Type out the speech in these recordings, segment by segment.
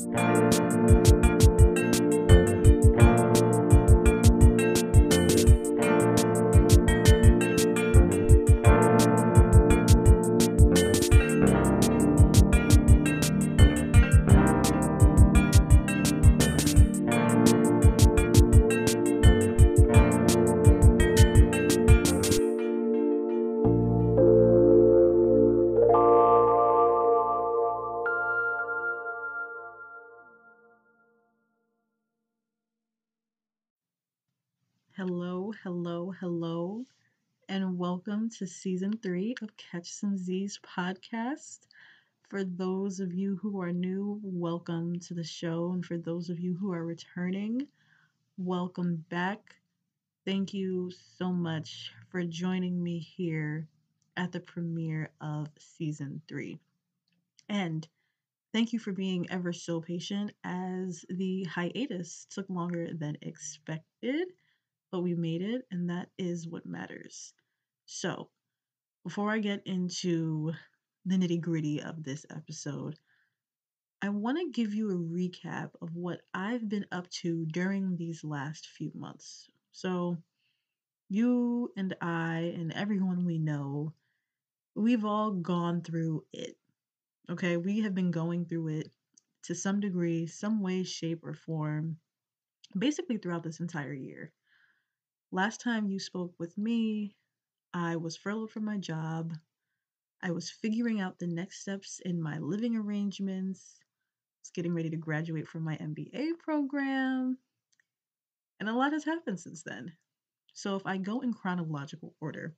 Hello, hello, hello, and welcome to season 3 of Catch Some Z's podcast. For those of you who are new, welcome to the show. And for those of you who are returning, welcome back. Thank you so much for joining me here at the premiere of season 3. And thank you for being ever so patient as the hiatus took longer than expected, but we made it, and that is what matters. So, before I get into the nitty gritty of this episode, I want to give you a recap of what I've been up to during these last few months. So, you and I and everyone we know, we've all gone through it. Okay, we have been going through it to some degree, some way, shape, or form, basically throughout this entire year. Last time you spoke with me, I was furloughed from my job. I was figuring out the next steps in my living arrangements. I was getting ready to graduate from my MBA program. And a lot has happened since then. So if I go in chronological order,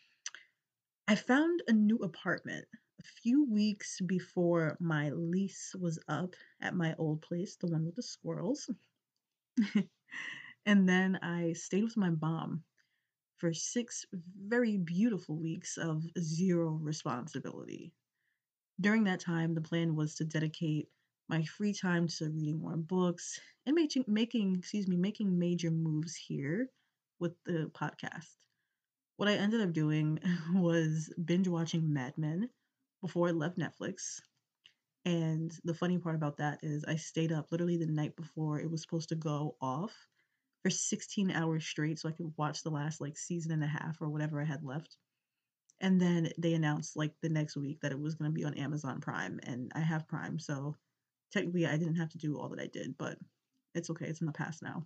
I found a new apartment a few weeks before my lease was up at my old place, the one with the squirrels. And then I stayed with my mom for 6 very beautiful weeks of zero responsibility. During that time, the plan was to dedicate my free time to reading more books and making major moves here with the podcast. What I ended up doing was binge watching Mad Men before I left Netflix. And the funny part about that is I stayed up literally the night before it was supposed to go off for 16 hours straight so I could watch the last like season and a half or whatever I had left. And then they announced like the next week that it was going to be on Amazon Prime, and I have Prime, so technically I didn't have to do all that I did, but it's okay. It's in the past now.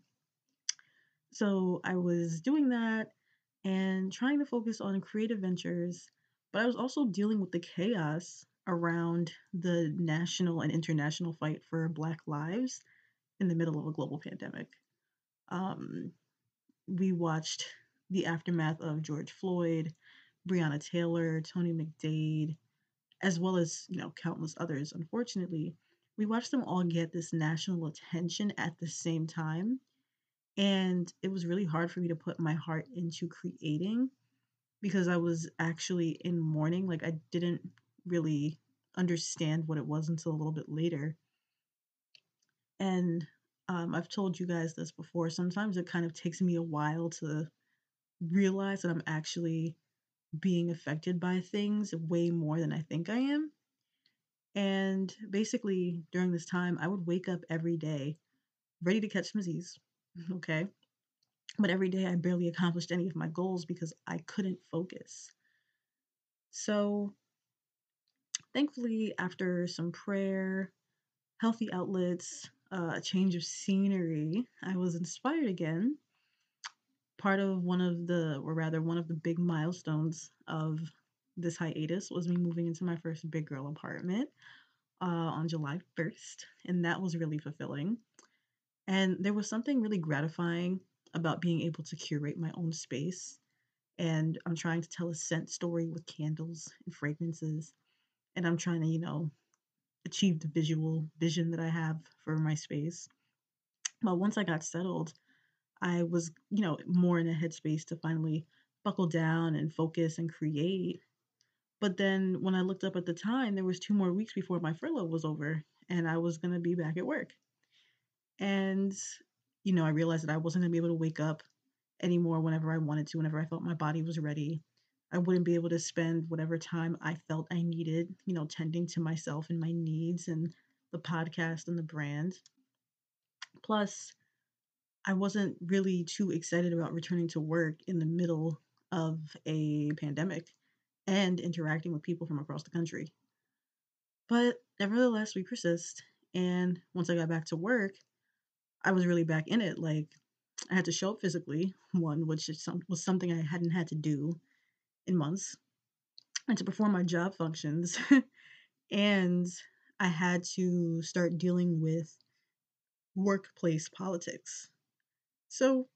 So I was doing that and trying to focus on creative ventures, but I was also dealing with the chaos around the national and international fight for Black lives in the middle of a global pandemic. Um, we watched the aftermath of George Floyd, Breonna Taylor, Tony McDade, as well as, countless others. Unfortunately, we watched them all get this national attention at the same time. And it was really hard for me to put my heart into creating because I was actually in mourning. Like, I didn't really understand what it was until a little bit later. And I've told you guys this before. Sometimes it kind of takes me a while to realize that I'm actually being affected by things way more than I think I am. And basically, during this time, I would wake up every day ready to catch some Z's. Okay. But every day, I barely accomplished any of my goals because I couldn't focus. So, thankfully, after some prayer, healthy outlets, a change of scenery, I was inspired again. Part of one of the big milestones of this hiatus was me moving into my first big girl apartment on July 1st, and that was really fulfilling. And there was something really gratifying about being able to curate my own space. And I'm trying to tell a scent story with candles and fragrances. And I'm trying to, achieve the visual vision that I have for my space. But once I got settled, I was, more in a headspace to finally buckle down and focus and create. But then when I looked up at the time, there was 2 more weeks before my furlough was over and I was going to be back at work. And, I realized that I wasn't going to be able to wake up anymore whenever I wanted to, whenever I felt my body was ready. I wouldn't be able to spend whatever time I felt I needed, tending to myself and my needs. And the podcast and the brand. Plus, I wasn't really too excited about returning to work in the middle of a pandemic and interacting with people from across the country. But nevertheless, we persist. And once I got back to work, I was really back in it. Like, I had to show up physically, one, which was something I hadn't had to do in months, and to perform my job functions. And I had to start dealing with workplace politics. So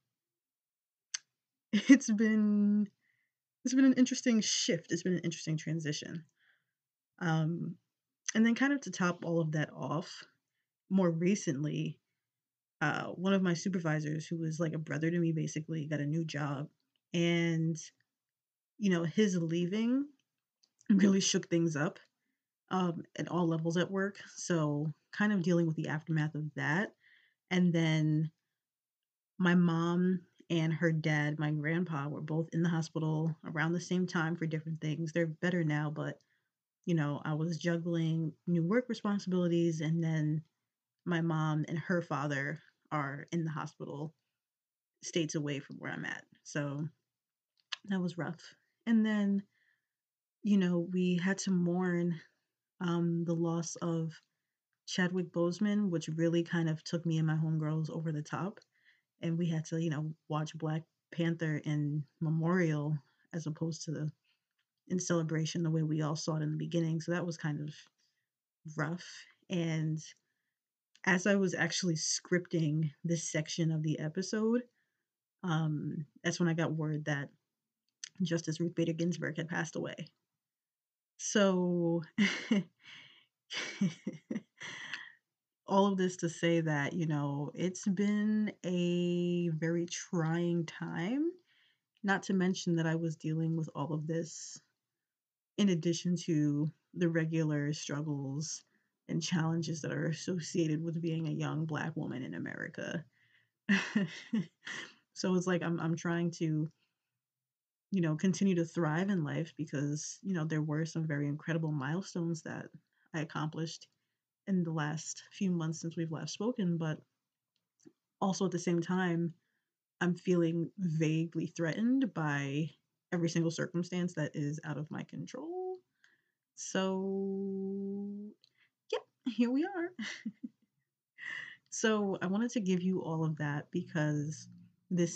it's been it's been an interesting shift. It's been an interesting transition. Um, and then kind of to top all of that off, more recently, one of my supervisors, who was like a brother to me, basically got a new job, and his leaving really shook things up at all levels at work. So kind of dealing with the aftermath of that, and then my mom and her dad, my grandpa, were both in the hospital around the same time for different things. They're better now, but I was juggling new work responsibilities, and then my mom and her father are in the hospital states away from where I'm at. So that was rough. And then, we had to mourn the loss of Chadwick Boseman, which really kind of took me and my homegirls over the top. And we had to, watch Black Panther in memorial as opposed to in celebration the way we all saw it in the beginning. So that was kind of rough. And as I was actually scripting this section of the episode, that's when I got word that Justice Ruth Bader Ginsburg had passed away. So, all of this to say that, it's been a very trying time, not to mention that I was dealing with all of this in addition to the regular struggles and challenges that are associated with being a young Black woman in America. So it's like I'm trying to, continue to thrive in life because, there were some very incredible milestones that I accomplished in the last few months since we've last spoken, but also at the same time, I'm feeling vaguely threatened by every single circumstance that is out of my control. So, yep, here we are. So, I wanted to give you all of that because this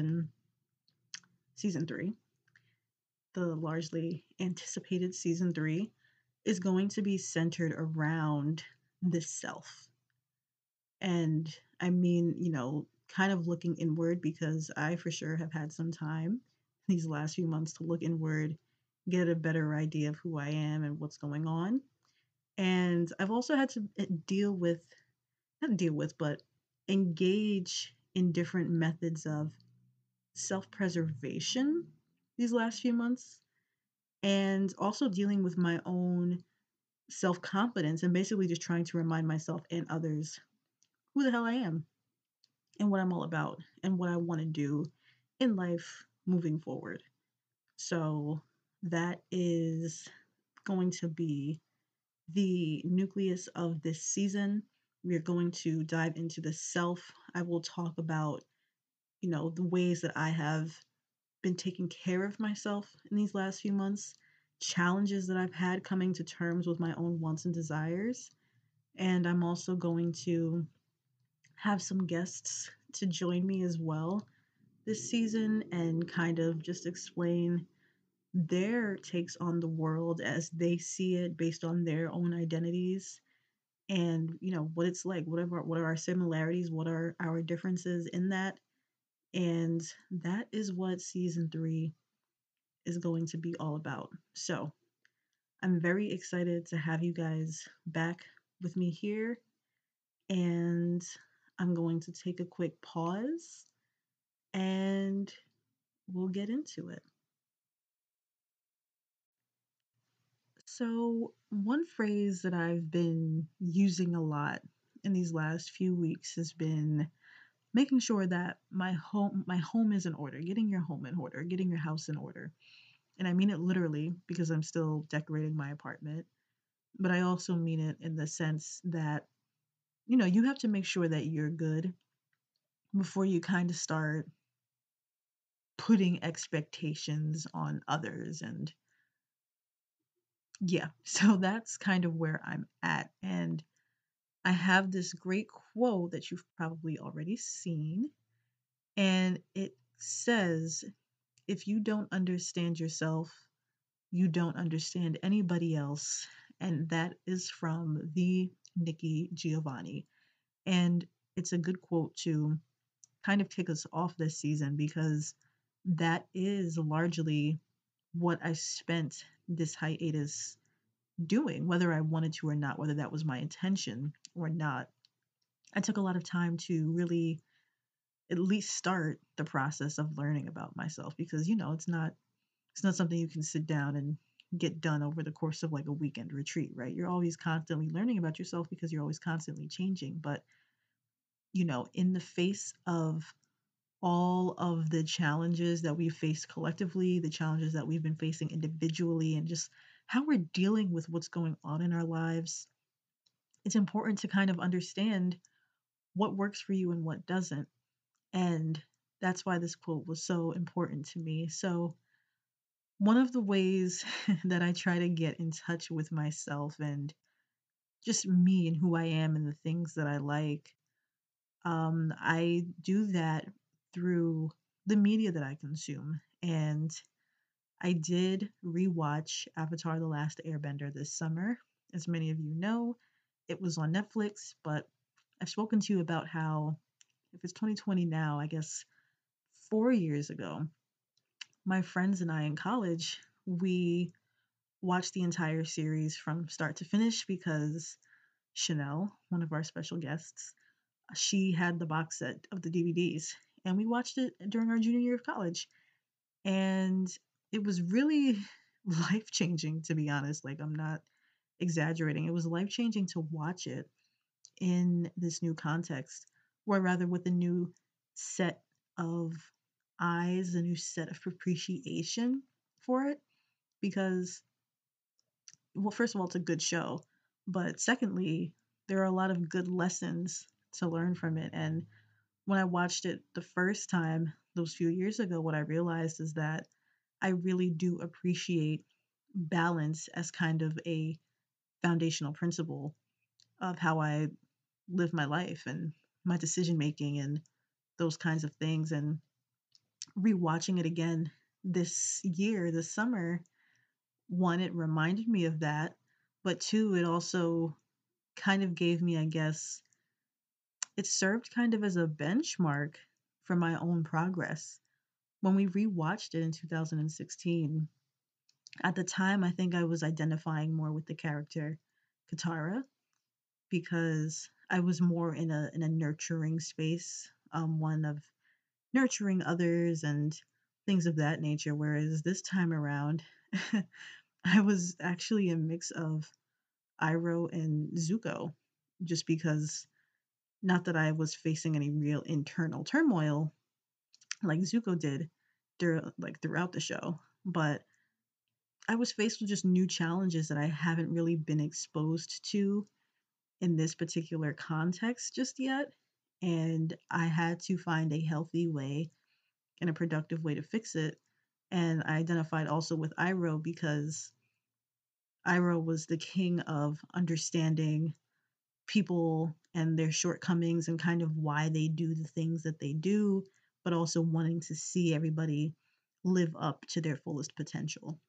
season 3, the largely anticipated season 3, is going to be centered around the self. And I mean, kind of looking inward because I for sure have had some time these last few months to look inward, get a better idea of who I am and what's going on. And I've also had to not deal with, but engage in different methods of self preservation these last few months. And also dealing with my own self confidence and basically just trying to remind myself and others who the hell I am and what I'm all about and what I want to do in life moving forward. So that is going to be the nucleus of this season. We're going to dive into the self. I will talk about, the ways that I have been taking care of myself in these last few months, challenges that I've had coming to terms with my own wants and desires. And I'm also going to have some guests to join me as well this season and kind of just explain their takes on the world as they see it based on their own identities and what it's like, what are our similarities, what are our differences in that. And that is what season 3 is going to be all about. So I'm very excited to have you guys back with me here, and I'm going to take a quick pause and we'll get into it. So, one phrase that I've been using a lot in these last few weeks has been making sure that my home is in order, getting your home in order, getting your house in order. And I mean it literally because I'm still decorating my apartment. but I also mean it in the sense that, you have to make sure that you're good before you kind of start putting expectations on others. And yeah, so that's kind of where I'm at. And I have this great quote that you've probably already seen. And it says, if you don't understand yourself, you don't understand anybody else. And that is from the Nikki Giovanni. And it's a good quote to kind of kick us off this season because that is largely what I spent this hiatus doing, whether I wanted to or not, whether that was my intention or not. I took a lot of time to really at least start the process of learning about myself because it's not something you can sit down and get done over the course of like a weekend retreat, right? You're always constantly learning about yourself because you're always constantly changing. But, in the face of all of the challenges that we've faced collectively, the challenges that we've been facing individually, and just how we're dealing with what's going on in our lives, it's important to kind of understand what works for you and what doesn't. And that's why this quote was so important to me. So, one of the ways that I try to get in touch with myself and just me and who I am and the things that I like, I do that through the media that I consume. And I did rewatch Avatar: The Last Airbender this summer. As many of you know, it was on Netflix, but I've spoken to you about how, if it's 2020 now, I guess 4 years ago, my friends and I in college, we watched the entire series from start to finish because Chanel, one of our special guests, she had the box set of the DVDs, and we watched it during our junior year of college. And it was really life changing, to be honest. Like, I'm not exaggerating. It was life changing to watch it in this new context, or rather, with a new set of eyes, a new set of appreciation for it. Because, well, first of all, it's a good show. But secondly, there are a lot of good lessons to learn from it. And when I watched it the first time, those few years ago, what I realized is that I really do appreciate balance as kind of a foundational principle of how I live my life and my decision making and those kinds of things. And rewatching it again this year, this summer, one, it reminded me of that. But two, it also kind of gave me, I guess, it served kind of as a benchmark for my own progress. When we rewatched it in 2016, at the time, I think I was identifying more with the character Katara because I was more in a nurturing space, one of nurturing others and things of that nature. Whereas this time around, I was actually a mix of Iroh and Zuko, just because not that I was facing any real internal turmoil like Zuko did throughout the show, but I was faced with just new challenges that I haven't really been exposed to in this particular context just yet. And I had to find a healthy way and a productive way to fix it. And I identified also with Iroh because Iroh was the king of understanding people and their shortcomings and kind of why they do the things that they do, but also wanting to see everybody live up to their fullest potential.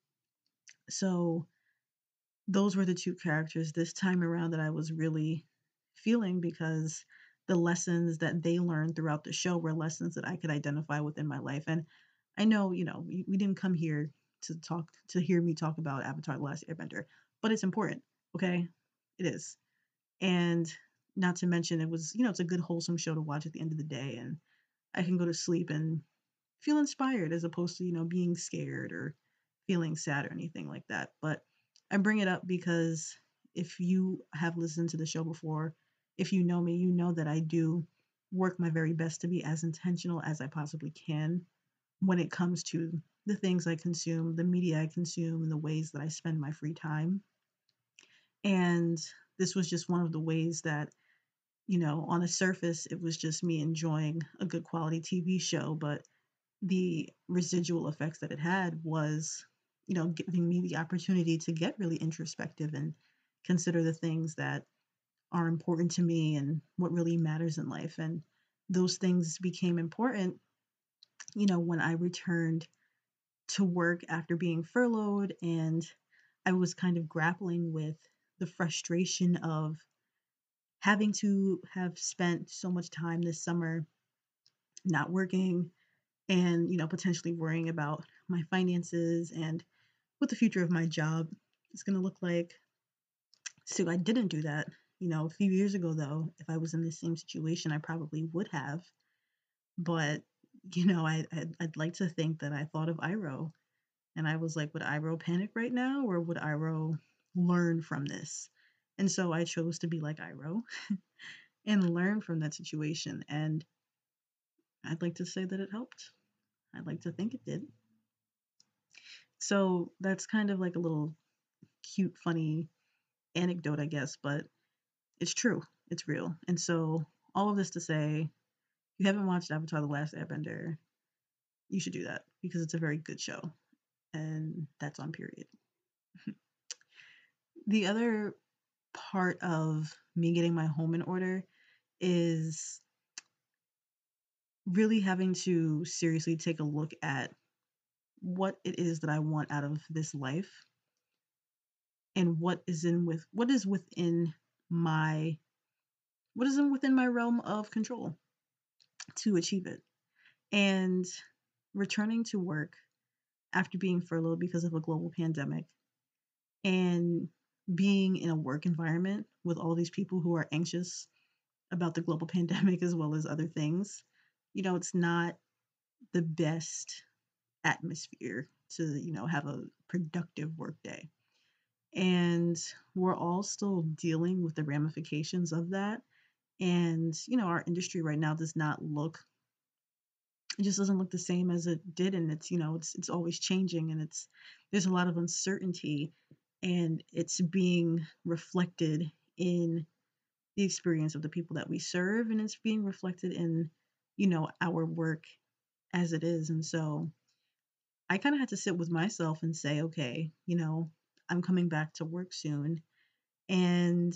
So those were the two characters this time around that I was really feeling because the lessons that they learned throughout the show were lessons that I could identify with in my life. And I know, we didn't come here to hear me talk about Avatar: The Last Airbender, but it's important, okay? It is. And not to mention it was, it's a good wholesome show to watch at the end of the day, and I can go to sleep and feel inspired as opposed to, being scared or feeling sad or anything like that. But I bring it up because if you have listened to the show before, if you know me, you know that I do work my very best to be as intentional as I possibly can when it comes to the things I consume, the media I consume, and the ways that I spend my free time. And this was just one of the ways that, on the surface, it was just me enjoying a good quality TV show, but the residual effects that it had was, giving me the opportunity to get really introspective and consider the things that are important to me and what really matters in life. And those things became important, when I returned to work after being furloughed, and I was kind of grappling with the frustration of having to have spent so much time this summer not working and, potentially worrying about my finances and what the future of my job is going to look like. So I didn't do that. A few years ago, though, if I was in the same situation, I probably would have. But, I'd like to think that I thought of Iro and I was like, would Iro panic right now or would Iro learn from this? And so I chose to be like Iro and learn from that situation. And I'd like to say that it helped. I'd like to think it did. So that's kind of like a little cute, funny anecdote, I guess, but it's true. It's real. And so all of this to say, if you haven't watched Avatar: The Last Airbender, you should do that because it's a very good show. And that's on period. The other part of me getting my home in order is really having to seriously take a look at what it is that I want out of this life and what is within my realm of control to achieve it. And returning to work after being furloughed because of a global pandemic and being in a work environment with all these people who are anxious about the global pandemic as well as other things, it's not the best atmosphere to, have a productive work day. And we're all still dealing with the ramifications of that. And, our industry right now does not look, it just doesn't look the same as it did. And it's, it's always changing and there's a lot of uncertainty and it's being reflected in the experience of the people that we serve and it's being reflected in, our work as it is. And so I kind of had to sit with myself and say, okay, I'm coming back to work soon. And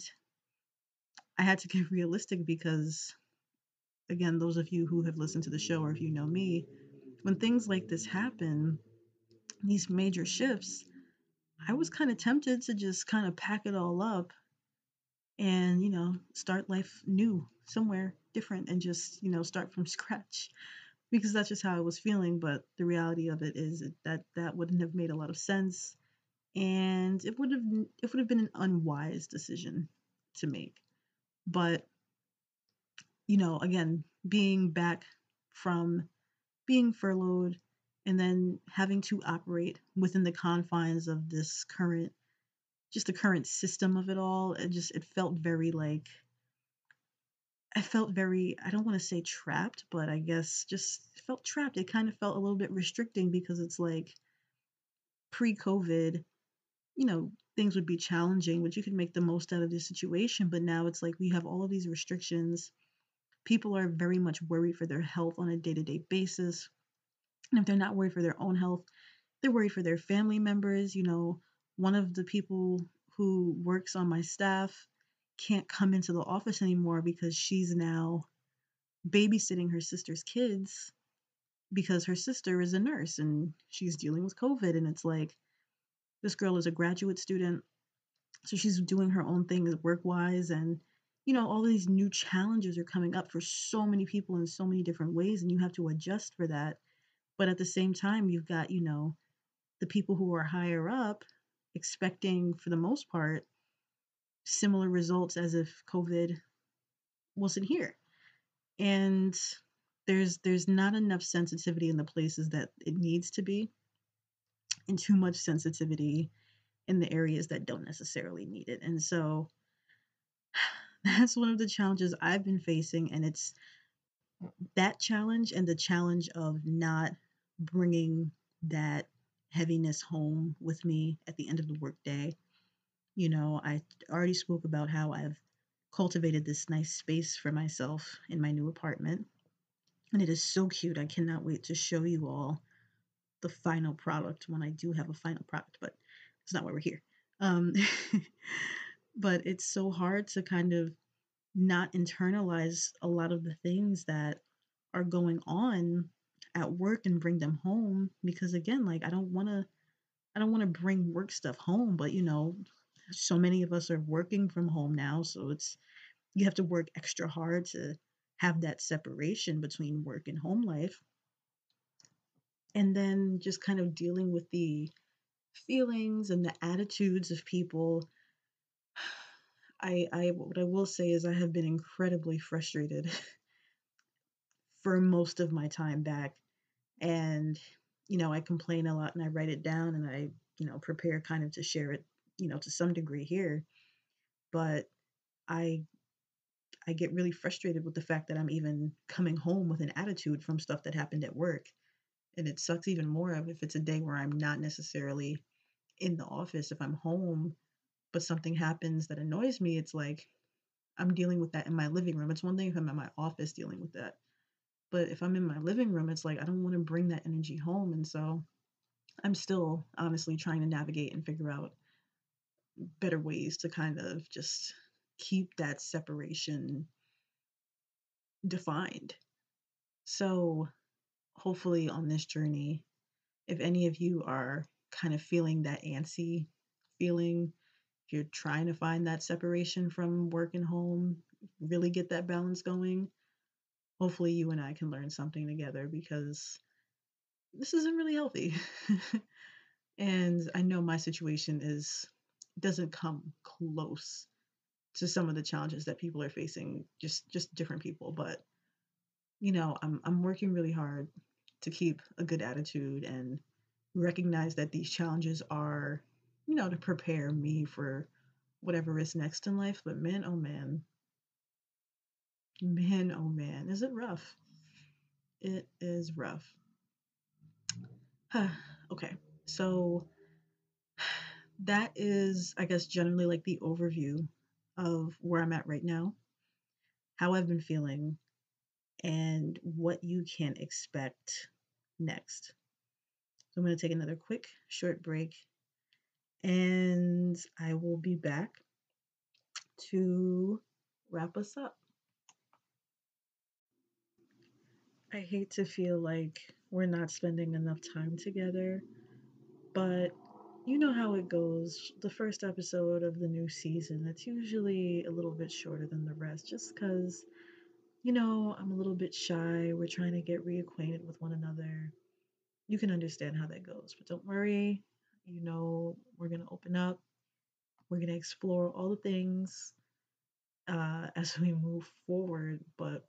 I had to get realistic because, again, those of you who have listened to the show or if you know me, when things like this happen, these major shifts, I was kind of tempted to just kind of pack it all up and, start life new somewhere different and just, start from scratch because that's just how I was feeling. But the reality of it is that that wouldn't have made a lot of sense and it would have been an unwise decision to make. But again, being back from being furloughed and then having to operate within the confines of this current just the current system of it all, it felt very like I felt very, I don't want to say trapped, but I guess just felt trapped. It kind of felt a little bit restricting because it's like pre-COVID, things would be challenging, but you could make the most out of this situation. But now it's like we have all of these restrictions. People are very much worried for their health on a day to day basis. And if they're not worried for their own health, they're worried for their family members. One of the people who works on my staff can't come into the office anymore because she's now babysitting her sister's kids because her sister is a nurse and she's dealing with COVID. And it's like, this girl is a graduate student. So she's doing her own thing work wise. And, all these new challenges are coming up for so many people in so many different ways. And you have to adjust for that. But at the same time, you've got, the people who are higher up expecting, for the most part, similar results as if COVID wasn't here. And there's not enough sensitivity in the places that it needs to be, and too much sensitivity in the areas that don't necessarily need it. And so that's one of the challenges I've been facing. And it's that challenge and the challenge of not bringing that heaviness home with me at the end of the workday I already spoke about how I've cultivated this nice space for myself in my new apartment, and it is so cute. I cannot wait to show you all the final product when I do have a final product, but it's not why we're here. Um, but it's so hard to kind of not internalize a lot of the things that are going on at work and bring them home because again, like I don't want to bring work stuff home, but so many of us are working from home now, so it's you have to work extra hard to have that separation between work and home life. And then just kind of dealing with the feelings and the attitudes of people. I what I will say is I have been incredibly frustrated for most of my time back. And, I complain a lot and I write it down and I, prepare kind of to share it, to some degree here. But I I get really frustrated with the fact that I'm even coming home with an attitude from stuff that happened at work. And it sucks even more if it's a day where I'm not necessarily in the office. If I'm home, but something happens that annoys me, it's like I'm dealing with that in my living room. It's one thing if I'm at my office dealing with that. But if I'm in my living room, it's like I don't want to bring that energy home. And so I'm still honestly trying to navigate and figure out better ways to kind of just keep that separation defined. So, hopefully, on this journey, if any of you are kind of feeling that antsy feeling, if you're trying to find that separation from work and home, really get that balance going, hopefully, you and I can learn something together because this isn't really healthy. And I know my situation is doesn't come close to some of the challenges that people are facing, just different people. But I'm working really hard to keep a good attitude and recognize that these challenges are, to prepare me for whatever is next in life. But man, oh man, is it rough? It is rough. Okay, so that is, I guess, generally like the overview of where I'm at right now, how I've been feeling, and what you can expect next. So I'm going to take another quick short break and I will be back to wrap us up. I hate to feel like we're not spending enough time together, but you know how it goes. The first episode of the new season, it's usually a little bit shorter than the rest just because, I'm a little bit shy. We're trying to get reacquainted with one another. You can understand how that goes, but don't worry. We're going to open up. We're going to explore all the things as we move forward. But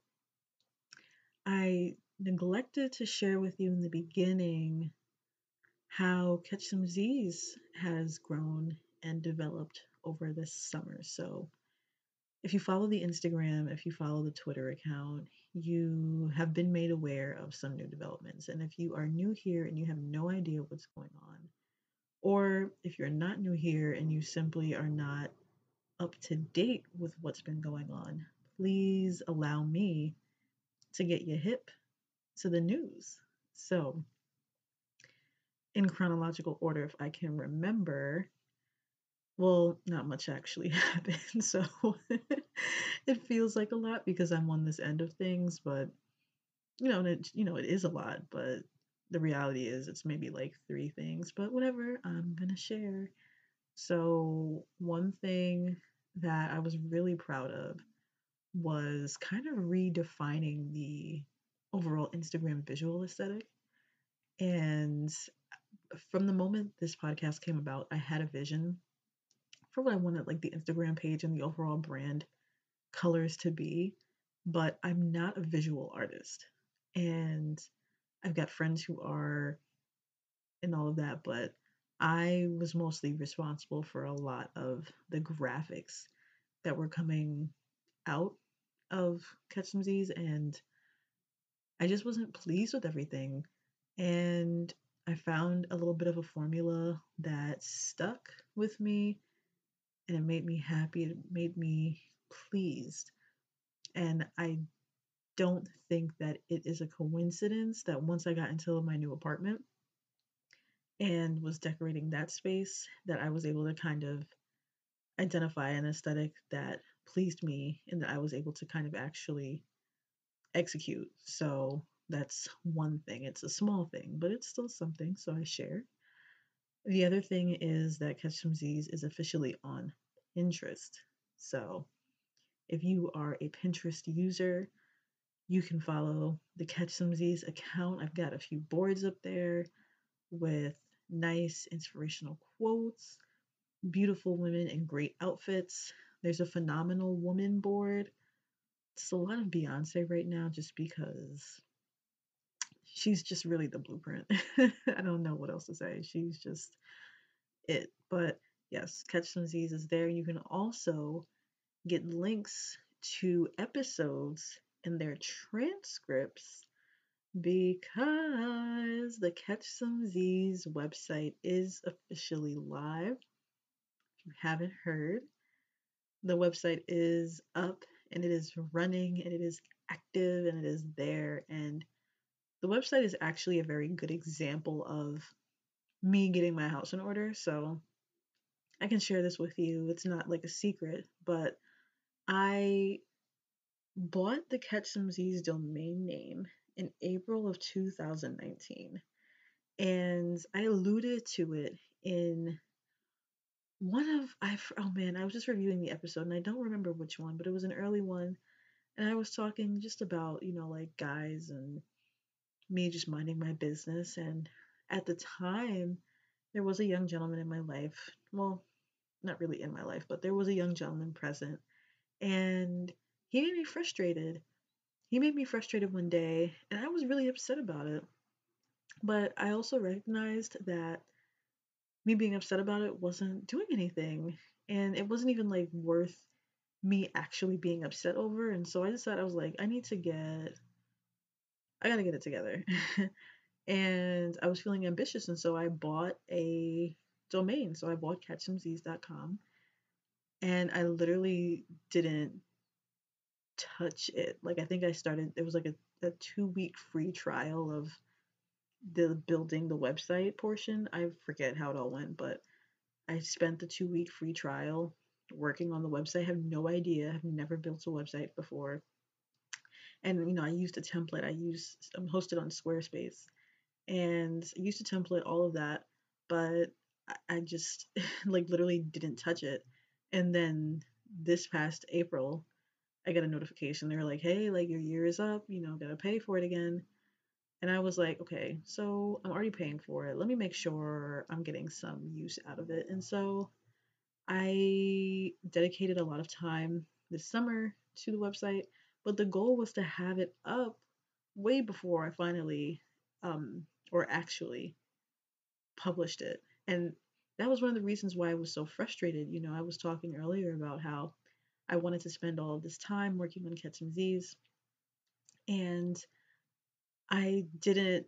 I neglected to share with you in the beginning how Catch Some Z's has grown and developed over this summer. So, if you follow the Instagram, if you follow the Twitter account, you have been made aware of some new developments. And if you are new here and you have no idea what's going on, or if you're not new here and you simply are not up to date with what's been going on, please allow me to get you hip to the news. So, in chronological order, if I can remember, well, not much actually happened. So, it feels like a lot because I'm on this end of things, but it is a lot, but the reality is it's maybe like three things, but whatever, I'm gonna share. So, one thing that I was really proud of was kind of redefining the overall Instagram visual aesthetic. And from the moment this podcast came about, I had a vision for what I wanted, like the Instagram page and the overall brand colors to be. But I'm not a visual artist. And I've got friends who are and all of that, but I was mostly responsible for a lot of the graphics that were coming out of Catch Some Z's, and I just wasn't pleased with everything. And I found a little bit of a formula that stuck with me. and it made me happy. It made me pleased. And I don't think that it is a coincidence that once I got into my new apartment and was decorating that space, that I was able to kind of identify an aesthetic that pleased me and that I was able to kind of actually execute. So that's one thing. It's a small thing, but it's still something. So I share. The other thing is that Catch Some Z's is officially on Pinterest. So if you are a Pinterest user, you can follow the Catch Some Z's account. I've got a few boards up there with nice inspirational quotes, beautiful women in great outfits. There's a phenomenal woman board. It's a lot of Beyonce right now just because she's just really the blueprint. I don't know what else to say. She's just it. But yes, Catch Some Z's is there. You can also get links to episodes and their transcripts because the Catch Some Z's website is officially live. If you haven't heard, the website is up and it is running and it is active and it is there. And the website is actually a very good example of me getting my house in order. So I can share this with you. It's not like a secret, but I bought the Catch Some Z's domain name in April of 2019. And I alluded to it in one of oh man, I was just reviewing the episode and I don't remember which one, but it was an early one, and I was talking just about, like guys and me just minding my business. And at the time, there was a young gentleman in my life. Well, not really in my life, but there was a young gentleman present, and he made me frustrated. He made me frustrated one day, and I was really upset about it. But I also recognized that me being upset about it wasn't doing anything, and it wasn't even like worth me actually being upset over. And so I decided, I was like, I gotta get it together. And I was feeling ambitious, and so I bought a domain. So I bought catchsomez's.com, and I literally didn't touch it. Like, I think I started, it was like a 2 week free trial of the building the website portion. I forget how it all went, but I spent the 2 week free trial working on the website. I have no idea. I've never built a website before. And, I used a template. I'm hosted on Squarespace, and I used a template, all of that, but I just like literally didn't touch it. And then this past April, I got a notification. They were like, hey, like your year is up, gotta pay for it again. And I was like, okay, so I'm already paying for it. Let me make sure I'm getting some use out of it. And so I dedicated a lot of time this summer to the website, but the goal was to have it up way before I finally, or actually published it. And that was one of the reasons why I was so frustrated. I was talking earlier about how I wanted to spend all of this time working on Catch Some Z's, and I didn't,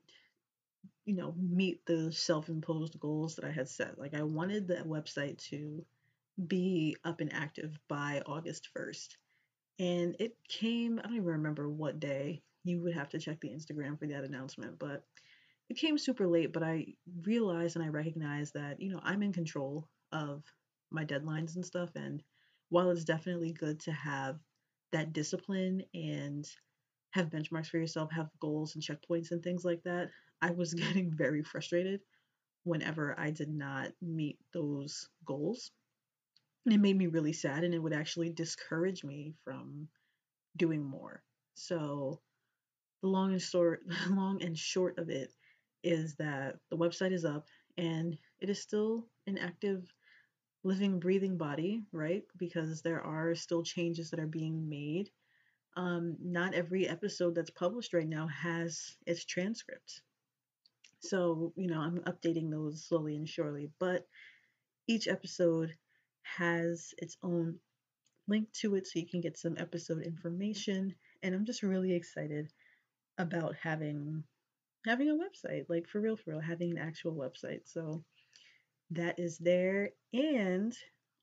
meet the self-imposed goals that I had set. Like, I wanted the website to be up and active by August 1st. And it came, I don't even remember what day. You would have to check the Instagram for that announcement, but it came super late. But I realized and I recognized that, I'm in control of my deadlines and stuff. And while it's definitely good to have that discipline and have benchmarks for yourself, have goals and checkpoints and things like that, I was getting very frustrated whenever I did not meet those goals. And it made me really sad, and it would actually discourage me from doing more. So the long and short, long and short of it is that the website is up and it is still an active, living, breathing body, right? Because there are still changes that are being made. Not every episode that's published right now has its transcript. So, I'm updating those slowly and surely, but each episode has its own link to it so you can get some episode information. And I'm just really excited about having a website, like for real, having an actual website. So that is there. And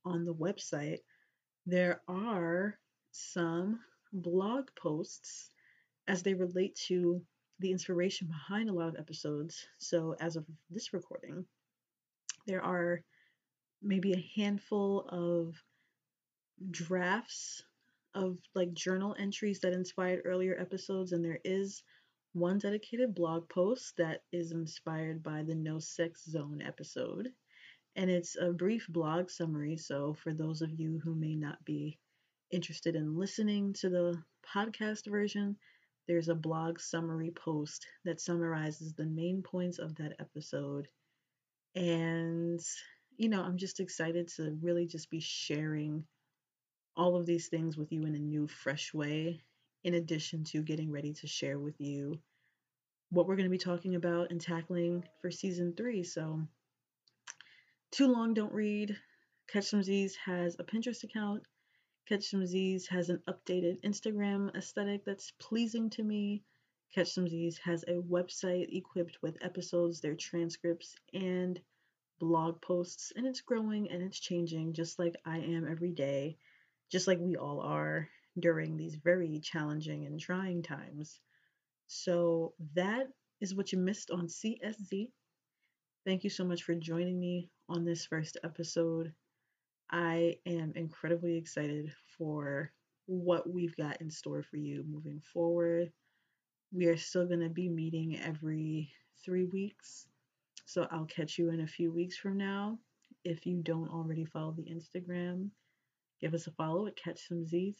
on the website, there are some blog posts as they relate to the inspiration behind a lot of episodes. So, as of this recording, there are maybe a handful of drafts of like journal entries that inspired earlier episodes, and there is one dedicated blog post that is inspired by the No Sex Zone episode. And it's a brief blog summary. So, for those of you who may not be interested in listening to the podcast version, there's a blog summary post that summarizes the main points of that episode. And, I'm just excited to really just be sharing all of these things with you in a new, fresh way, in addition to getting ready to share with you what we're going to be talking about and tackling for season 3. So, Too Long Don't Read. Catch Some Z's has a Pinterest account. Catch Some Z's has an updated Instagram aesthetic that's pleasing to me. Catch Some Z's has a website equipped with episodes, their transcripts, and blog posts, and it's growing and it's changing just like I am every day, just like we all are during these very challenging and trying times. So that is what you missed on CSZ. Thank you so much for joining me on this first episode. I am incredibly excited for what we've got in store for you moving forward. We are still going to be meeting every 3 weeks. So I'll catch you in a few weeks from now. If you don't already follow the Instagram, give us a follow at Catch Some Z's,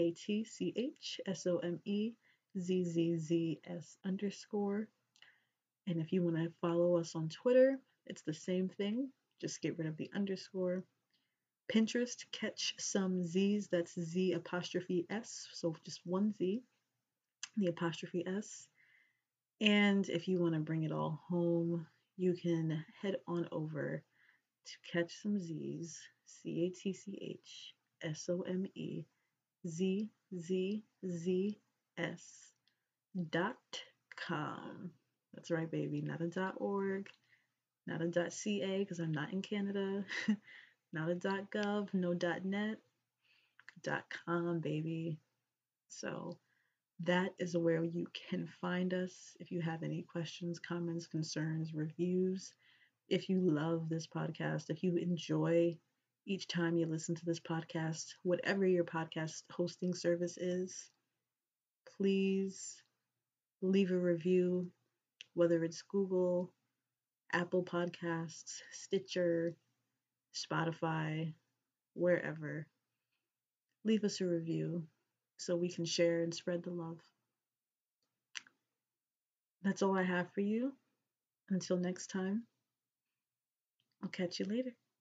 CatchSomeZzzs_. And if you want to follow us on Twitter, it's the same thing. Just get rid of the underscore. Pinterest, Catch Some Z's. That's Z apostrophe S. So just one Z, the apostrophe S. And if you want to bring it all home, you can head on over to Catch Some Z's, CatchSomeZzzs.com. That's right, baby. Not a .org, not a .ca because I'm not in Canada, not a .gov, no .net, .com, baby. So that is where you can find us if you have any questions, comments, concerns, reviews. If you love this podcast, if you enjoy each time you listen to this podcast, whatever your podcast hosting service is, please leave a review, whether it's Google, Apple Podcasts, Stitcher, Spotify, wherever. Leave us a review so we can share and spread the love. That's all I have for you. Until next time, I'll catch you later.